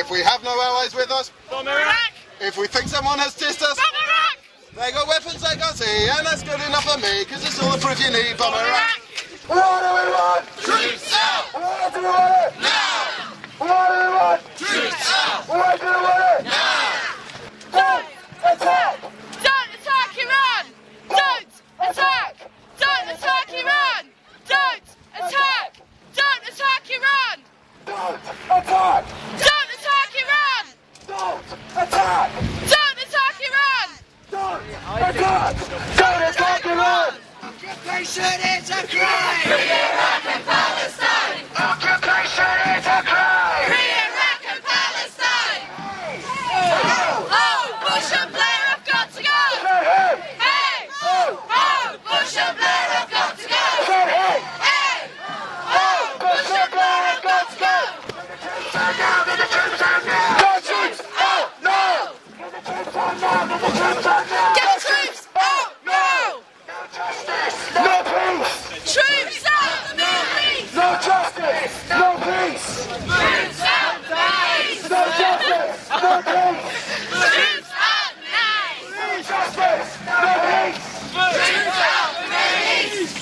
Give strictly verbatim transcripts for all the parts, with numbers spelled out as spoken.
If we have no allies with us, bomb Iraq. If we think someone has dissed us, bomb Iraq. They got weapons they can't see, and that's good enough for me, because it's all the proof you need, bomb Iraq. What do we want? Troops out. What do we want? Now. What do we want? Troops out. What do we want? Now. Don't attack! Don't attack Iran. Don't attack. Don't attack Iran. Don't attack. Don't attack Iran. Don't attack! Don't attack Iran. Don't attack! Don't attack Iran. Don't attack! Don't attack Iran! Occupation is a crime! Free Iraq and Palestine. Occupation is a crime! Free Iraq and Palestine. Oh, Bush and Blair have got to go. Hey! Hey. Oh, Bush and Blair have got to go. Hey! Hey. Oh, Bush and Blair have got to go. Get the troops out now! Get the troops out now! Get the troops out now! Get the troops out now! Get the troops out now. No justice! No peace! Troops out the Middle East. No justice! No peace! Troops out the Middle East. No justice! No peace! Troops out now. No justice! No peace! Troops out the Middle East.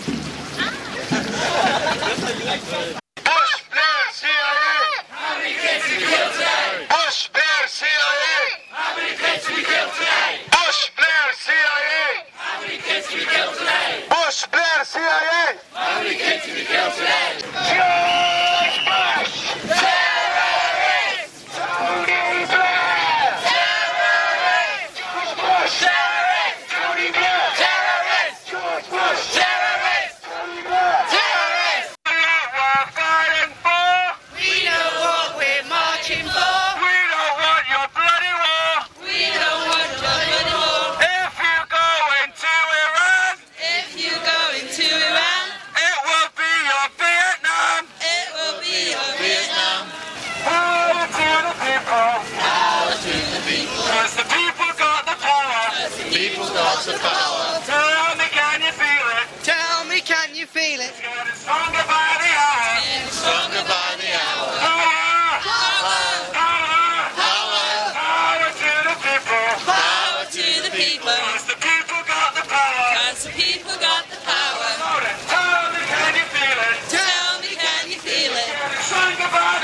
Bush, Blair, C I How many kids did we kill today? A! Bush, Blair, C I How many kids did we kill today? A! Bush, Blair, C I How many kids did we kill today? A! Bush, Blair, C I How many kids did we kill today? A! George Bush! Terrorists! Tony Blair! Terrorists! George Bush! Terrorists! Tony Blair! Terrorists! George Bush! Terrorists! Tony Blair! Terrorists! We're fighting for! We know what we're marching for. We don't want your bloody war! We don't want your bloody war. If you go into Iran, If you go into Iran, it will be your Vietnam! it will be your Vietnam. Power to the people! Power to the people. Cause the people got the power! People got the power. Tell me, can you feel it? Tell me, can you feel it? Getting stronger by the hour! Getting stronger by the hour. Power! Power. Power! Power. Power to the people! Power to the people. Cause the people got the power! Cause the people got the power. Tell me, can you feel it? Tell me, can you feel it? Getting stronger by